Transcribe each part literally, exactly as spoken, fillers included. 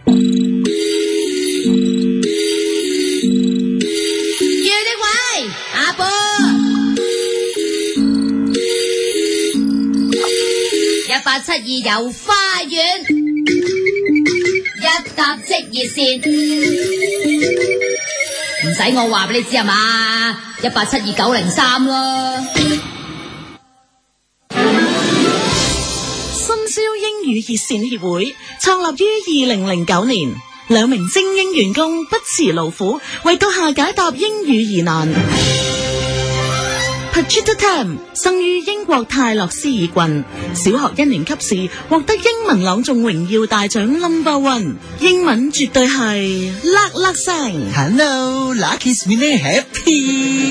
八七二遊花園一搭即熱線，唔使我話俾你知係嘛？一八七二九零三咯。 深宵英語熱線協會創立於二零零九年，兩名精英員工不辭勞苦，為閣下解答英語疑難。Patricia Tam 生於英國泰勒斯爾郡，小學一年級時獲得英文朗誦榮耀大獎 number one， 英文絕對係叻叻聲。 Hello, lucky is really happy。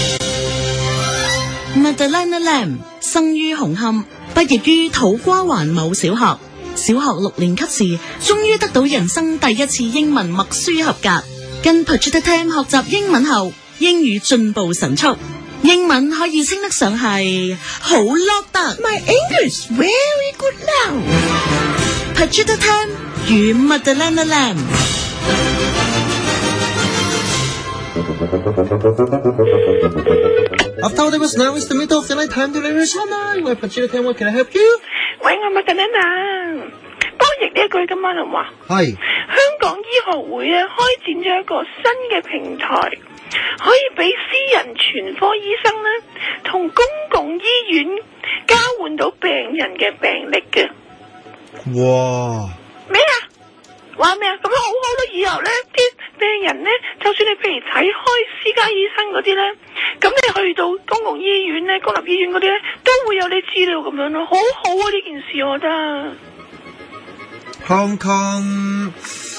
Madeleine Lam 生於紅磡，畢業於土瓜灣某小學，小學六年級時終於得到人生第一次英文默書合格。跟 Patricia Tam 學習英文後，英語進步神速。英文可以稱得上係好叻得。 My English very good now。 Patricia Tam 與 Madeleine Lam。 After that was now is the middle of the night time to learn China。喂 Patricia Tam, what can I help you？ 喂，我 Madeleine，幫我譯呢一句今晚好唔好？ 係。 香港醫學會啊，開展咗一個新嘅平台。可以俾私人全科醫生咧，同公共醫院交換到病人嘅病歷嘅。 哇！ 咩啊？話咩啊？咁樣好好咯，以後咧啲病人咧，就算你譬如睇開私家醫生嗰啲咧，咁你去到公共醫院咧、公立醫院嗰啲咧，都會有你資料咁樣咯，好好啊！呢件事我覺得。 Hong Kong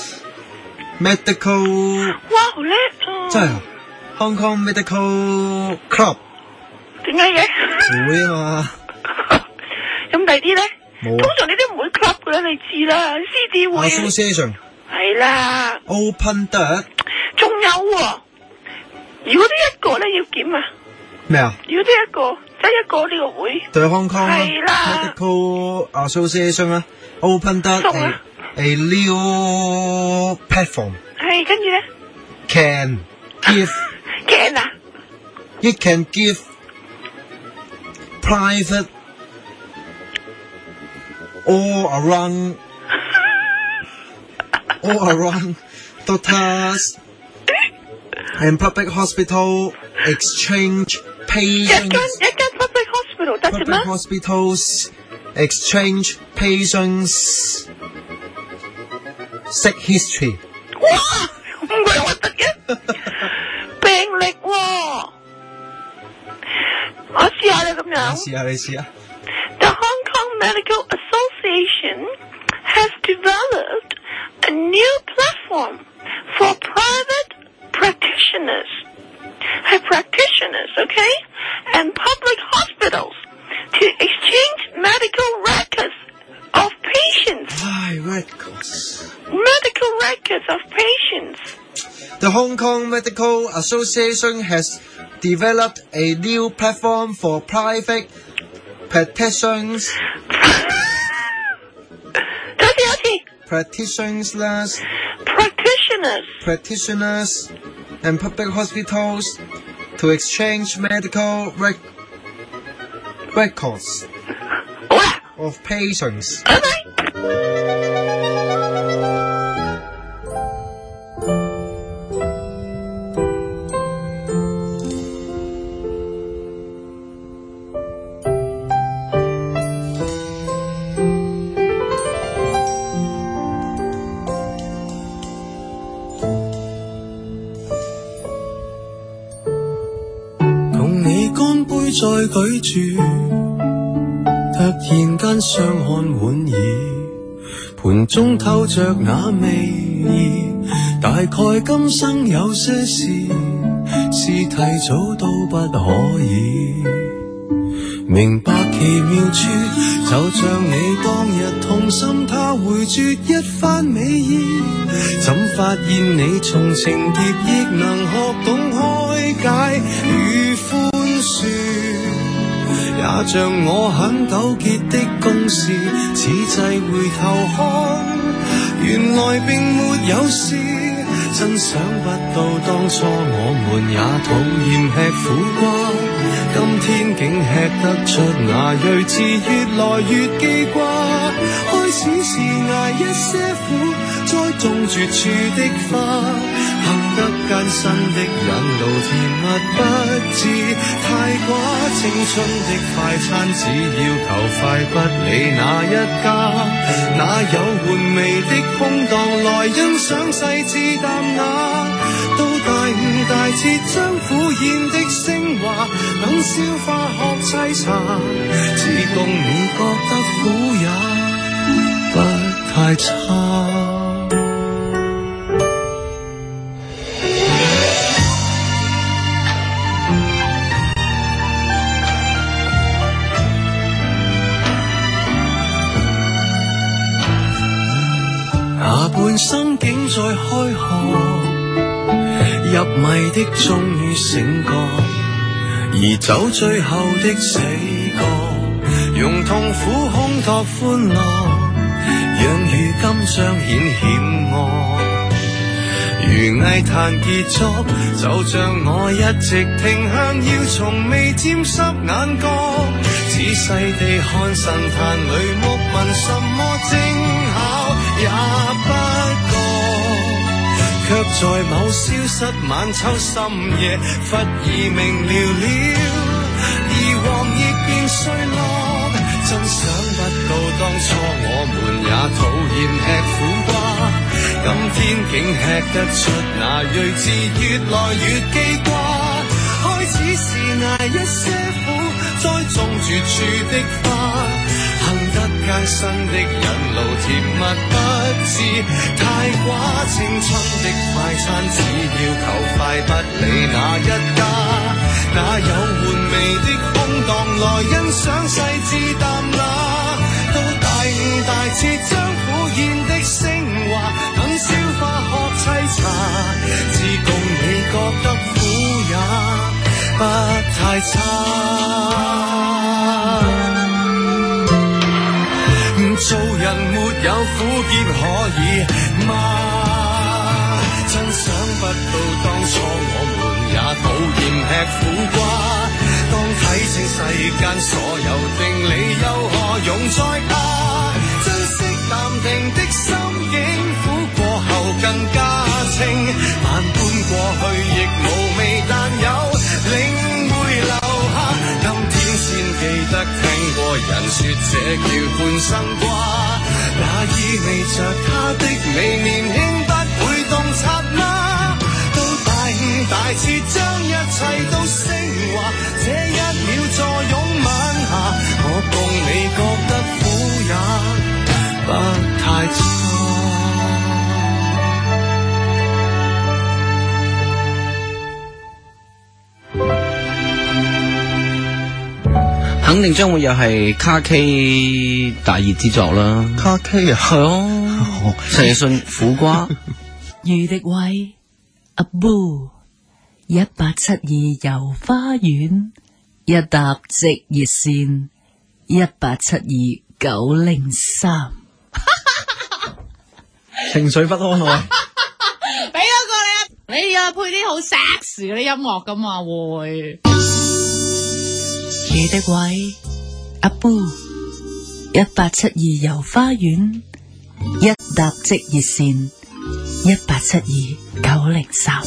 Medical。 哇，好叻啊！ 真係啊！ Hong Kong Medical Club 點解嘅？ 會啊嘛。 咁第啲咧？ 冇。 通常你都唔會 club 嘅啦，你知啦。C D 會。 Association。 係啦。 Open Data。 仲有喎，如果得一個咧要檢啊？ 咩啊？ 如果得一個，得一個呢個會。 對 Hong Kong 係啦。 Medical Association 啦 ，Open Data a new platform。 係跟住咧 ？Can give。 Can 啊 ？It can give private all around all around doctors and public hospital exchange patients. 一間一間 public hospital 得啫咩 ？Public hospitals exchange patients sick history. 哇，咁鬼核突嘅！病歷喎，我試下你咁樣。 試下你試下。 The Hong Kong Medical Association has developed a new platform for private practitioners, hey, practitioners, okay, and public hospitals to exchange medical records of patients. Why records? Medical records of patients. The Hong Kong Medical Association has developed a new platform for private practitioners. Practitioners. Practitioners. Practitioners and public hospitals to exchange medical rec- records of patients. Okay. 再舉住，突然間相看莞爾，盤中透着那味意，大概今生有些事是提早都不可以明白奇妙處，就像你當日痛心他回絕一番美意，怎發現你從情劫亦能學懂開解與寬恕，也像我很糾結的公事，此際回頭看， 原來並沒有事，真想不到當初我們也討厭吃苦瓜，今天竟吃得出那睿智，越來越記掛。開始是捱一些苦，栽種絕處的花，行得艱辛的引路，甜蜜不知太寡。青春的快餐只要求快，不理哪一家，哪有玩味的空檔來欣賞細緻淡雅。到大悟大徹將苦宴的升華，等消化學沏茶，只供你覺得苦也不太差。下半生竟在開學，入迷的終於醒覺，而走最後的死角，用痛苦烘托歡樂，讓如今彰顯險惡。如藝壇結束，就像我一直停向，要從未沾濕眼角，仔細地看神壇裏木紋，什麼精巧也不覺，卻在某消失晚秋深夜，忽而明了了，而黃葉變碎落。真想不到當初我們也討厭吃苦瓜，今天竟吃得出那睿智，越來越記掛。開始是捱一些苦，栽種絕處的花，行得艱辛的引路，甜蜜不知太寡。青春的快餐只要求快，不理哪一家，哪有玩味的空檔來欣賞細緻淡雅。到大悟大徹將苦宴的升華，等消化學沏茶，只供你覺得苦也不太差。做人沒有苦澀可以嗎？真想不到當初我們也討厭吃苦瓜，當睇清世間所有定理，又何用再怕？珍惜淡定的心境，苦過後更加清，萬般過去亦無味，但有領會留下。今天先記得聽過人說這叫半生瓜，那意味着他的美年輕不會洞察嗎？到大悟大徹將一切都升華，這一秒坐擁晚霞，我共你覺得苦也不太差。 肯定將會又係卡 K 大熱之作啦。 卡 K 啊， 係哦，陳奕迅苦瓜。 余迪偉阿 Boo 一八七二遊花園，一搭直熱線一八七二九零三。 情緒不安啊！ 俾多個你，你啊配啲好 sexy 嗰啲音樂噶嘛會。 余迪偉阿 Boo 一八七二遊花園，一搭即熱線一八七二九零三。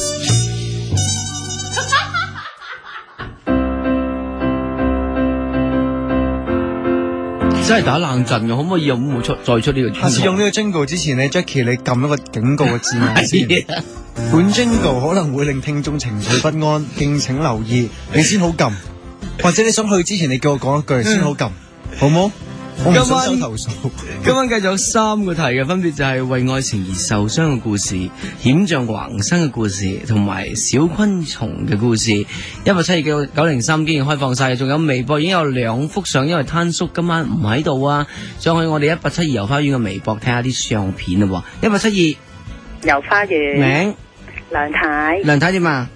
真係打冷震嘅，可唔可以有冇出再出呢個？ 下次用呢個 jingle 之前咧 ，Jackie 你撳一個警告嘅字眼先。本 jingle 可能會令聽眾情緒不安，敬請留意，你先好撳。或者你想去之前，你叫我講一句先好撳，好冇？我唔想收投訴。 今晚繼續有三個題嘅，分別就係為愛情而受傷嘅故事、險象橫生嘅故事，同埋小昆蟲嘅故事。一八七二九九零三竟然開放晒，仲有微博已經有兩幅相，因為攤叔今晚唔喺度啊，上去我哋一八七二遊花園嘅微博睇下啲相片啦。一八七二遊花園名梁太， 梁太點啊？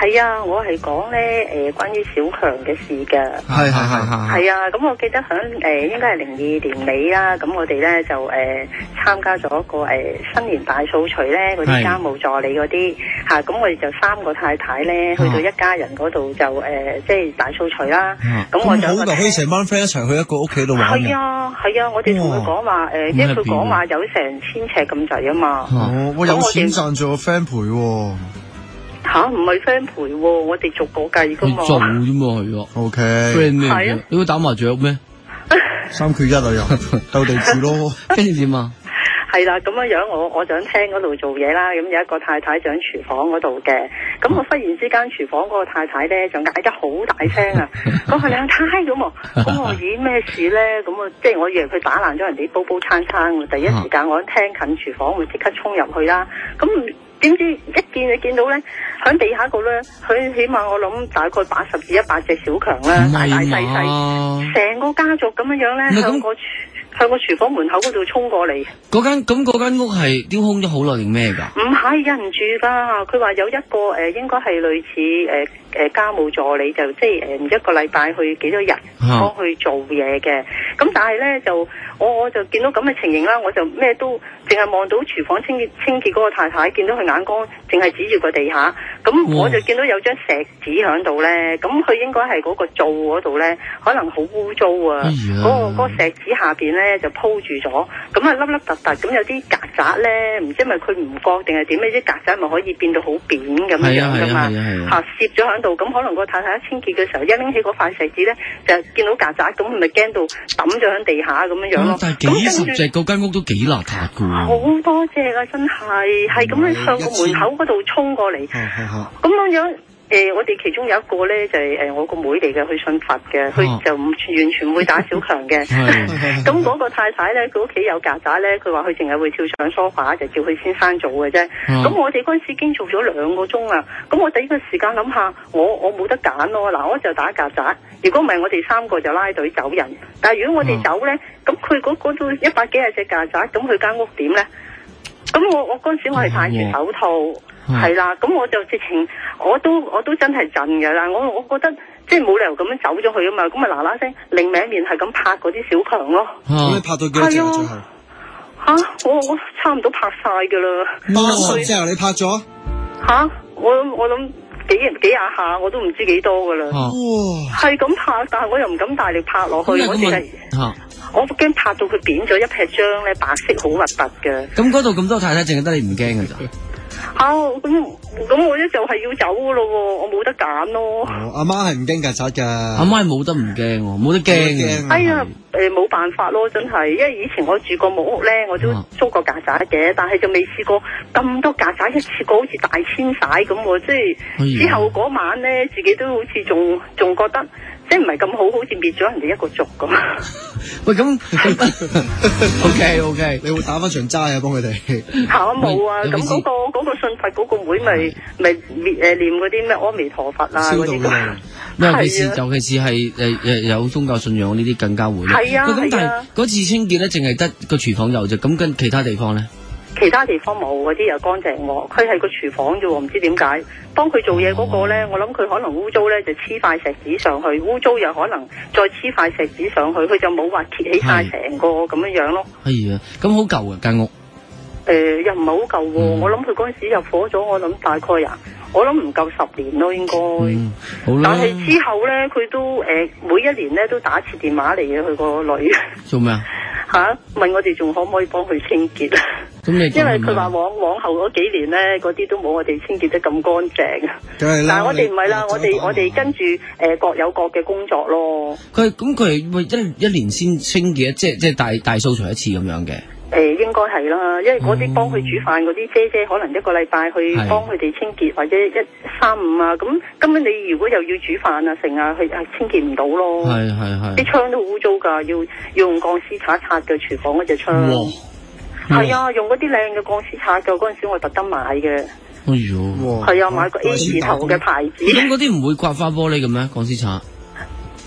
係啊，我係講咧誒，關於小強嘅事嘅。 係係係係。 係啊，咁我記得響誒、呃，應該係零二年尾啦。咁我哋咧就誒參、呃、加咗一個誒、呃、新年大掃除咧，嗰啲家務助理嗰啲吓，咁、啊、我哋就三個太太咧去到一家人嗰度就誒、呃，即係大掃除啦。咁、啊、我就好就可以成班 friend 一齊去一個屋企度玩。 係啊係啊，我哋同佢講話誒，因為佢講話有成千尺咁滯啊嘛。 哦，我有錢賺做個 friend 陪喎。 吓，唔係 friend 陪喎，我哋逐個計噶嘛。 做啫嘛，係啊。 O K。 friend 咩？ 係啊。 你會打麻雀咩？ 三缺一啊又鬥地主咯。 跟住點啊？ 係啦，咁樣樣我我就喺廳嗰度做嘢啦，咁有一個太太就喺廚房嗰度嘅，咁我忽然之間廚房嗰個太太咧就嗌得好大聲啊，講係兩太咁啊，咁我咦咩事咧？咁啊即係我以為佢打爛咗人哋煲煲餐餐，第一時間我喺廳近廚房，我即刻衝入去啦，咁點知一見就見到咧喺地下度咧，佢起碼我諗大概八十至一百隻小強啦，大大細細，成個家族咁樣樣咧向個向個廚房門口嗰度衝過嚟。 嗰間咁嗰間屋係丟空咗好耐定咩㗎？ 唔係有人住㗎，佢話有一個誒、呃，應該係類似誒。呃誒家務助理就即係誒一個禮拜去幾多日幫佢做嘢嘅，咁但係咧就我我就見到咁嘅情形啦，我就咩都淨係望到廚房清潔清潔嗰個太太，見到佢眼光淨係指住個地下，咁我就見到有張石紙喺度咧，咁佢應該係嗰個灶嗰度咧，可能好污糟啊，嗰、嗰個嗰個石紙下邊咧就鋪住咗，咁啊凹凹凸凸咁有啲曱甴咧，唔知係咪佢唔覺定係點咧？啲曱甴咪可以變到好扁咁樣樣噶嘛，嚇攝咗喺度，咁可能個太太一清潔嘅時候，一拎起嗰塊石紙咧，就見到曱甴，咁咪驚到抌咗喺地下咁樣樣咯。 但係幾十隻嗰間屋都幾邋遢噶喎。 好多隻啊，真係係咁樣向個門口嗰度衝過嚟，咁樣樣。誒、呃，我哋其中有一個咧就係、是、誒、呃、我個妹嚟嘅，佢信佛嘅，佢、啊、就唔完全唔會打小強嘅。咁嗰個太太咧，佢屋企有曱甴咧，佢話佢淨係會跳上梳化，就叫佢先生做嘅啫。咁、啊、我哋嗰陣時已經做咗兩個鐘啦。咁我第一個時間諗下，我我冇得揀咯。嗱，我就打曱甴。如果唔係，我哋三個就拉隊走人。但係如果我哋走咧，咁佢嗰嗰度一百幾廿隻曱甴，咁佢間屋點咧？咁我我嗰陣時我係戴住手套。係啦，咁我就直情，我都我都真係震㗎啦，我我覺得即係冇理由咁樣走咗去啊嘛，咁咪嗱嗱聲另名面係咁拍嗰啲小強咯。咁、啊、 你拍到幾多隻啊？最後吓，我我差唔多拍晒噶啦。 八十隻你拍咗？ 吓，我我諗幾幾廿下，我都唔知幾多噶啦。哇、啊，係咁拍，但係我又唔敢大力拍落去，我淨係，我驚拍到佢扁咗一撇漿咧，白色好核突嘅。 咁嗰度咁多太太，淨係得你唔驚㗎咋？ 吓，咁咁我咧就係要走噶咯，我冇得揀咯。 阿媽係唔驚曱甴噶， 阿媽係冇得唔驚，冇得驚嘅。 哎呀，誒冇辦法咯，真係，因為以前我住過木屋咧，我都捉過曱甴嘅，但係就未試過咁多曱甴一次過好似大遷徙咁，即係、哎、之後嗰晚咧，自己都好似仲仲覺得。即係唔係咁好，好似滅咗人哋一個族咁。 喂，咁 OK OK， 你會打翻場齋啊？幫佢哋吓冇啊！咁嗰、嗰個、嗰個信佛嗰個妹咪咪誒念嗰啲咩阿彌陀佛啊嗰啲咁。 尤其是尤其是係誒誒有宗教信仰呢啲更加會。 係啊， 咁但係嗰次清潔咧，淨係得個廚房有啫，咁跟其他地方咧？ 其他地方冇，嗰啲又乾淨喎，佢係個廚房啫喎，唔知點解。當佢做嘢嗰個咧，我諗佢可能污糟咧，就黐塊石紙上去，污糟又可能再黐塊石紙上去，佢就冇話揭起晒成個咁樣樣咯。係啊，咁好舊啊間屋。誒、 呃，又唔係好舊喎，嗯、我諗佢嗰陣時入伙咗，我諗大概啊，我諗唔夠十年咯，應該。嗯、好啦。但係之後咧，佢都誒、呃、每一年咧都打次電話嚟嘅，佢個女。做咩啊？吓，問我哋仲可唔可以幫佢清潔啊？因為佢話往往後嗰幾年咧，嗰啲都冇我哋清潔得咁乾淨。但係我哋唔係啦，我哋我哋跟住誒、呃、各有各嘅工作咯。佢咁佢係一一年先清潔，即係即係大大掃除一次咁樣嘅。誒、呃，應該係啦，因為嗰啲幫佢煮飯嗰啲姐姐，可能一個禮拜去幫佢哋清潔，或者一三五啊，咁根本你如果又要煮飯啊，成啊，佢係清潔唔到咯。係係係。啲窗都污糟噶，要要用鋼絲擦擦嘅廚房嗰隻窗。係啊，用嗰啲靚嘅鋼絲擦嘅，嗰陣時我特登買嘅。哎喲，係啊，買個 A 字頭嘅牌子。咁嗰啲唔會刮花玻璃嘅咩？鋼絲擦？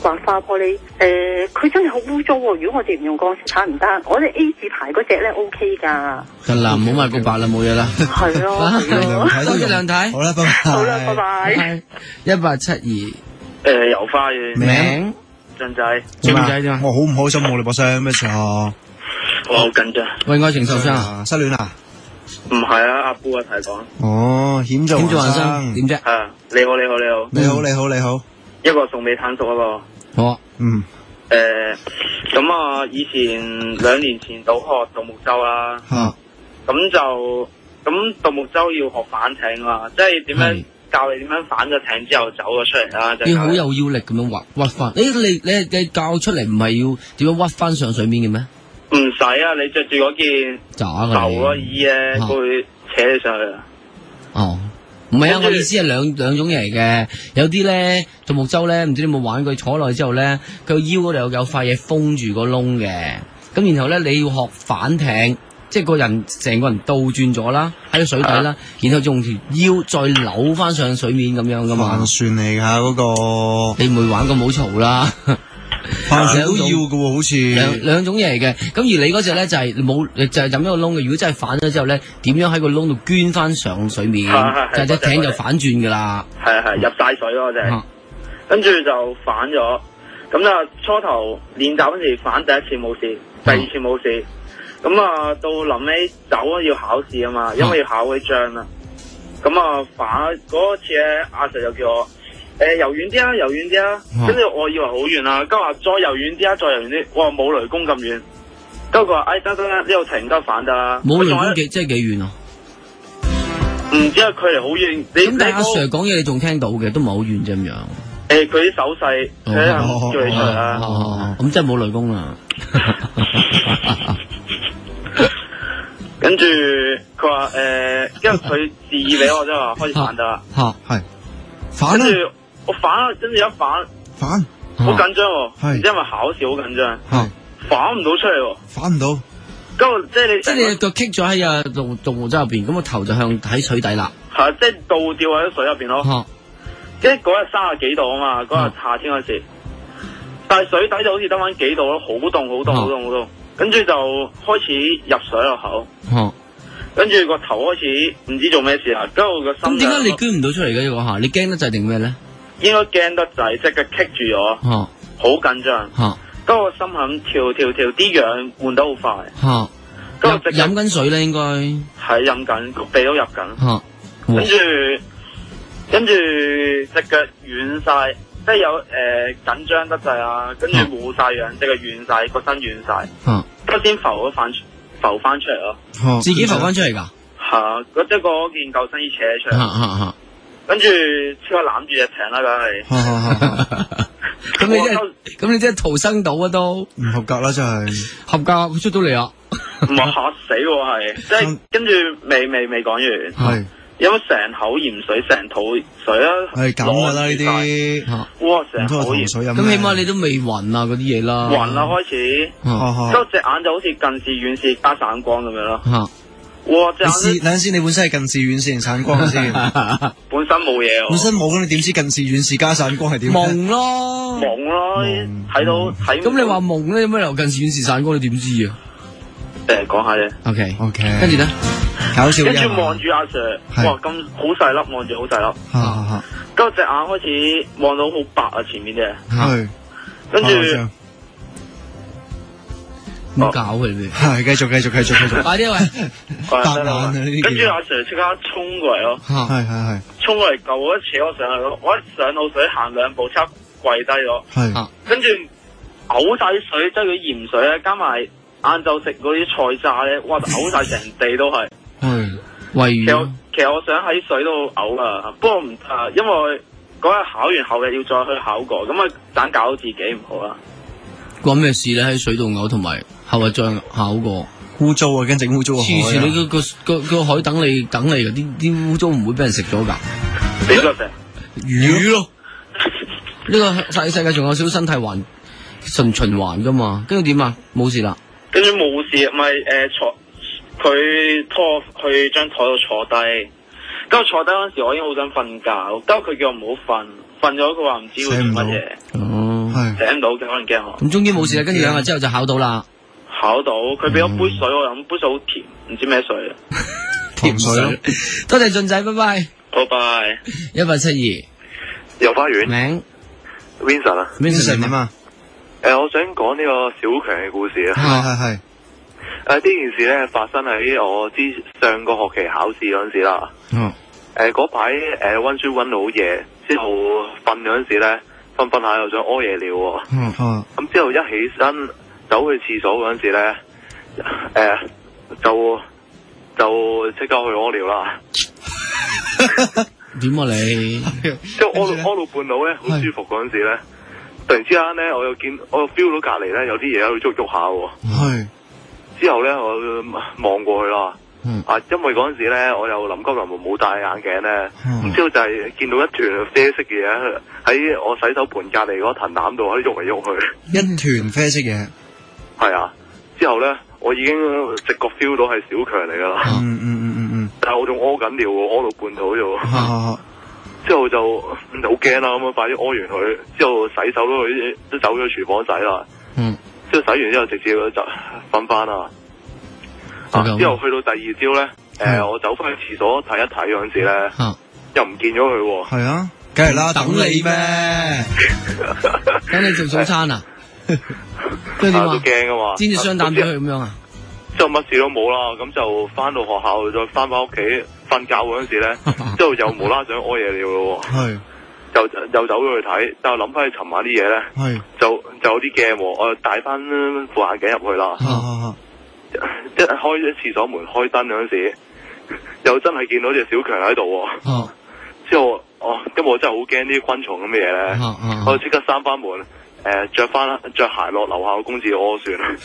白化玻璃，誒、呃，佢真係好污糟喎。如果我哋唔用鋼絲鏟唔得，我哋 A 字牌嗰隻咧 O K 㗎。 得啦，唔好買個白啦，冇嘢啦。 係咯， 多謝梁太。 好啦，拜拜。 好啦，拜拜。 一八七二， 誒，油花嘅名俊仔， 俊仔啫嘛。 我好唔開心喎，你把聲咩事啊？ 我好緊張。 為愛情受傷啊？ 失戀啊？ 唔係啊，阿姑啊，提講。 哦，險做險做人生點啫？ 係你好，你好，你好， 你好，你好，你好。 一個送俾坦叔一個。 好啊。 嗯。 誒，咁啊，以前兩年前到學獨木舟啦。 嚇。 咁就咁獨木舟要學反艇啊，即係點樣教你點樣反咗艇之後走咗出嚟啦。 要好有腰力咁樣屈屈翻。誒，你你你教出嚟唔係要點樣屈翻上水面嘅咩？ 唔使啊，你着住嗰件渣舊個衣咧，佢會扯你上去啊。 哦，唔係啊，我意思係兩兩種嘢嚟嘅。有啲咧獨木舟咧，唔知你有冇玩過？坐落去之後咧，佢個腰嗰度有有塊嘢封住個窿嘅。咁然後咧，你要學反艇，即係個人成個人倒轉咗啦，喺個水底啦，然後用條腰再扭翻上水面咁樣噶嘛。 帆船嚟㗎嗰個， 你唔會玩個冇嘈啦。 帆船都要嘅喎，好似兩兩種嘢嚟嘅。咁而你嗰隻咧就係冇，就係飲一個窿嘅。如果真係反咗之後咧，點樣喺個窿度捐翻上水面？就隻艇就反轉噶啦。 係係入晒水咯，只。跟住就反咗。咁就初頭練習嗰時反第一次冇事，第二次冇事。咁啊到臨尾走要考試啊嘛，因為要考嗰張啦。咁啊反嗰次咧，阿 Sir 就叫我。誒，游遠啲啊，游遠啲啊，跟住我以為好遠啦，跟住話再游遠啲啊，再游遠啲，我話冇雷公咁遠，跟住佢話誒得得得，呢度停得反得啦。 冇雷公幾即係幾遠啊？ 唔知啊，距離好遠。 咁但係阿 Sir 講嘢你仲聽到嘅，都唔係好遠啫咁樣。 誒，佢啲手勢，佢係叫你出嚟啦。 哦，咁真係冇雷公啦。 跟住佢話誒，因為佢示意俾我啫嘛，開始反得啦。 吓係反啦。 我反，跟住一反， 反， 好緊張喎， 係， 因為考試好緊張， 係， 反唔到出嚟喎， 反唔到， 咁即係你， 即係你腳棘咗喺啊獨獨木舟入邊，咁個頭就向喺水底啦， 係，即係倒吊喺水入邊咯，即係嗰日三十幾度啊嘛，嗰日夏天嗰時，但係水底就好似得翻幾度咯，好凍好凍好凍好凍，跟住就開始入水落口，跟住個頭開始唔知做咩事啦，跟住個心， 咁點解你捐唔到出嚟嘅嗰下？你驚得滯定咩咧？ 應該驚得滯，隻腳棘住咗，好緊張。跟住我心係咁跳跳跳，啲氧換得好快。跟住飲緊水咧，應該係飲緊，個鼻都入緊。跟住跟住隻腳軟晒，即係有誒緊張得滯啊！跟住冇晒氧，隻腳軟晒，個身軟晒。跟住先浮咗翻浮翻出嚟咯。 自己浮翻出嚟㗎？ 係啊，嗰即係嗰件救生衣扯出嚟。跟住超過攬住隻艇啦，梗係。咁你即係咁你即係逃生到啊都？ 唔合格啦，真係。 合格，佢出到嚟啊！ 唔係嚇死喎，係即係跟住未未未講完， 係因為成口鹽水，成肚水啊， 係咁噶啦呢啲。 哇！成口鹽水， 咁起碼你都未暈啊嗰啲嘢啦。 暈啦開始，之後隻眼就好似近視、遠視加散光咁樣咯。哇！ 你試等陣先，你本身係近視遠視定散光先？ 本身冇嘢， 本身冇咁，你點知近視遠視加散光係點？ 蒙咯， 蒙咯，睇到睇。 咁你話蒙咧，有咩理由近視遠視散光？你點知啊？ 誒，講下啫。 OK OK， 跟住咧， 搞笑。 跟住望住阿 Sir，哇，咁好細粒，望住好細粒。 嚇嚇。 跟住隻眼開始望到好白啊，前面嘅。 係。 跟住。 唔搞佢哋， 係繼續繼續繼續繼續， 快啲喂， 白眼啊呢啲。 跟住阿 Sir 即刻衝過嚟咯， 係係係， 衝過嚟救我，一扯我上去咯，我一上到水行兩步，即刻跪低咗， 係， 跟住嘔晒啲水，即係佢鹽水咧，加埋晏晝食嗰啲菜渣咧，哇，嘔晒成地都係， 係，喂， 其實其實我想喺水度嘔啊，不過唔得，因為嗰日考完後日要再去考過，咁啊盞搞到自己唔好啦。 關咩事咧？喺水度嘔同埋後日再考過污糟啊！驚整污糟個海。 黐線，你個個個海等你等你㗎，啲啲污糟唔會俾人食咗㗎。 邊個食？ 魚咯。呢個世世界仲有少少生態環循循環㗎嘛？跟住點啊？冇事啦。 跟住冇事，咪誒坐佢拖去張台度坐低。跟住坐低嗰陣時，我已經好想瞓覺。跟住佢叫我唔好瞓，瞓咗佢話唔知會做乜嘢。 哦，係。 醒唔到，可能驚學。 咁終於冇事啦，跟住兩日之後就考到啦。 考到，佢俾咗杯水我飲，杯水好甜，唔知咩水啊。 甜水。多謝俊仔，拜拜。 拜拜。 一八七二。 遊花園。 名 Vincent 啊。 Vincent 點啊？ 誒，我想講呢個小強嘅故事啊。 係係係。 誒，呢件事咧發生喺我之上個學期考試嗰陣時啦。 嗯。 誒，嗰排誒溫書溫到好夜，之後瞓嗰陣時咧，瞓瞓下又想屙夜尿喎。 嗯嗯。 咁之後一起身走去廁所嗰陣時咧，誒就就即刻去屙尿啦。 點啊你？ 即係屙到屙到半路咧，好舒服嗰陣時咧，突然之間咧，我又見我又 feel 到隔籬咧有啲嘢喺度喐喐下喎。係。之後咧，我望過去啦。嗯。啊，因為嗰陣時咧，我又臨急臨忙冇戴眼鏡咧。嗯。咁之後就係見到一團啡色嘅嘢喺我洗手盆隔籬嗰藤籃度喺度喐嚟喐去。 一團啡色嘢。 係啊。之後咧，我已經直覺 feel 到係小強嚟噶啦。 嗯嗯嗯嗯嗯。 但係我仲屙緊尿喎，屙到半途啫喎。之後就好驚啦，咁樣快啲屙完佢，之後洗手都去都走咗廚房洗啦。嗯。之後洗完之後直接就瞓翻啦。啊！之後去到第二朝咧，誒、呃，我走翻去廁所睇一睇嗰陣時咧，啊、又唔見咗佢喎。係啊，梗係啦，等你咩？ 等你做早餐啊？ 即係點啊？都驚噶嘛？ 煎隻雙蛋俾佢咁樣啊？ 之後乜事都冇啦，咁就翻到學校再翻翻屋企瞓覺嗰陣時咧，之後又無啦啦想屙夜尿咯。係。又又走咗去睇，但係諗翻起尋晚啲嘢咧，係就就有啲驚，我又戴翻副眼鏡入去啦。啊一開咗廁所門開燈嗰陣時，又真係見到隻小強喺度。哦，之後哦，因為我真係好驚啲昆蟲咁嘅嘢咧，啊啊、我即刻閂翻門，誒、呃，着翻着鞋落樓下個公廁屙算啦。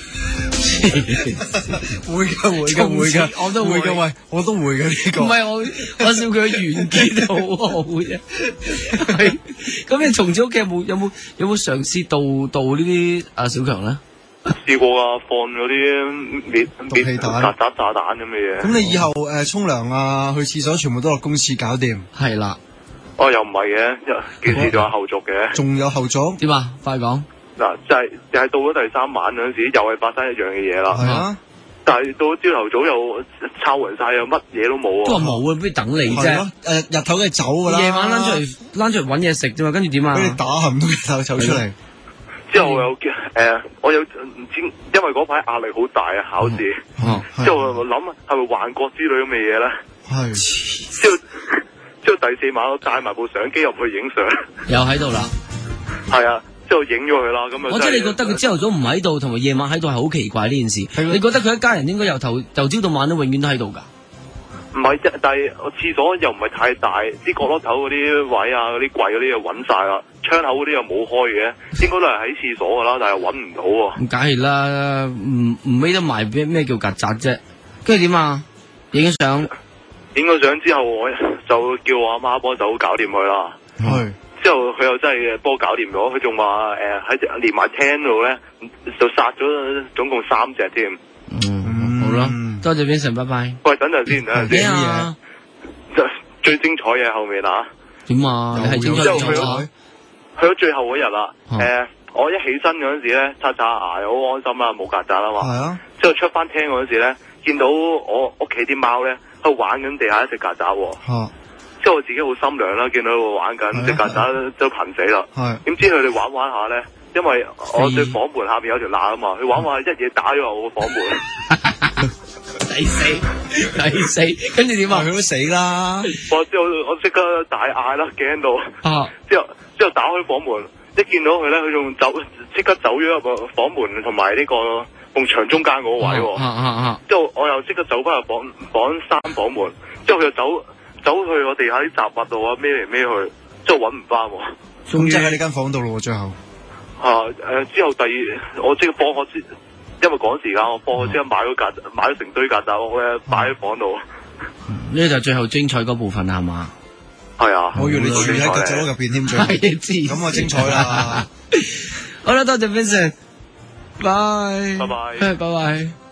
會噶會噶會噶，我都會噶喂，我都會噶呢個。唔係我我笑佢軟件好好啫。係咁，你從此屋企有冇有冇有冇嘗試導導呢啲阿小強咧？ 試過啊，放嗰啲滅滅曱甴炸彈咁嘅嘢。咁你以後誒沖涼啊，去廁所全部都落公廁搞掂。係啦。 哦，又唔係嘅，件事仲有後續嘅。仲有後續？點啊？快講。嗱，就係就係到咗第三晚嗰陣時，又係發生一樣嘅嘢啦。係啊。但係到朝頭早又抄勻晒，又乜嘢都冇啊。都話冇啊，不如等你啫。誒，日頭梗係走噶啦。夜晚躝出嚟，躝出嚟搵嘢食啫嘛，跟住點啊？俾你打冚到日頭走出嚟。之後我又誒、呃，我有唔知，因為嗰排壓力好大啊，考試。哦。之後我諗係咪幻覺之類咁嘅嘢咧？係。之後之後第四晚我帶埋部相機入去影相。又喺度啦。係啊，之後影咗佢啦，咁啊。我即係你覺得佢朝頭早唔喺度，同埋夜晚喺度係好奇怪呢件事。的你覺得佢一家人應該由頭由朝到晚都永遠都喺度噶？唔係啫，但係廁所又唔係太大，啲角落頭嗰啲位啊，嗰啲櫃嗰啲又揾晒啦，窗口嗰啲又冇開嘅，應該都係喺廁所噶啦，但係揾唔到喎。咁梗係啦，唔唔孭得埋咩咩叫曱甴啫？跟住點啊？影咗相，影咗相之後，我就叫我阿媽幫手搞掂佢啦。係是。之後佢又真係幫我搞掂咗，佢仲話誒喺連埋廳度咧，就殺咗總共三隻添。嗯，好啦。多謝 Vincent， 拜拜。喂，等陣先，等陣先。咩啊？最精彩嘅後面啊？點啊？你係精彩嘅去咗去咗最後嗰日啦。誒、啊呃，我一起身嗰陣時咧，刷刷牙，好安心啦，冇曱甴啦嘛。係啊。之後出翻廳嗰陣時咧，見到我屋企啲貓咧喺度玩緊地下一隻曱甴。哦。之後我自己好心涼啦，見到佢玩緊隻曱甴都瀕死啦。係。點知佢哋玩玩下咧？因為我對房門下邊有條罅啊嘛，佢玩玩下一嘢打咗我個房門。抵死，抵死，跟住點啊？佢都死啦！我之後我即刻大嗌啦，驚到。啊！之後之後打開房門，一見到佢咧，佢仲走，即刻走咗入個房門同埋呢個埲牆中間嗰位。啊啊啊！之後我又即刻走翻入房房閂房門，之後佢又走走去我地下啲雜物度啊，孭嚟孭去，之後搵唔翻。終於喺呢間房度咯，最後。啊誒、呃！之後第二，我即刻放學之。因為趕時間，我放學之後買咗曱甴，買咗成堆曱甴屋咧，擺喺房度。呢個就係最後精彩嗰部分係嘛？係啊，我以為你住喺曱甴屋入邊添，最知咁啊精彩啦！好啦，多謝 Vincent，拜拜，拜拜，拜拜。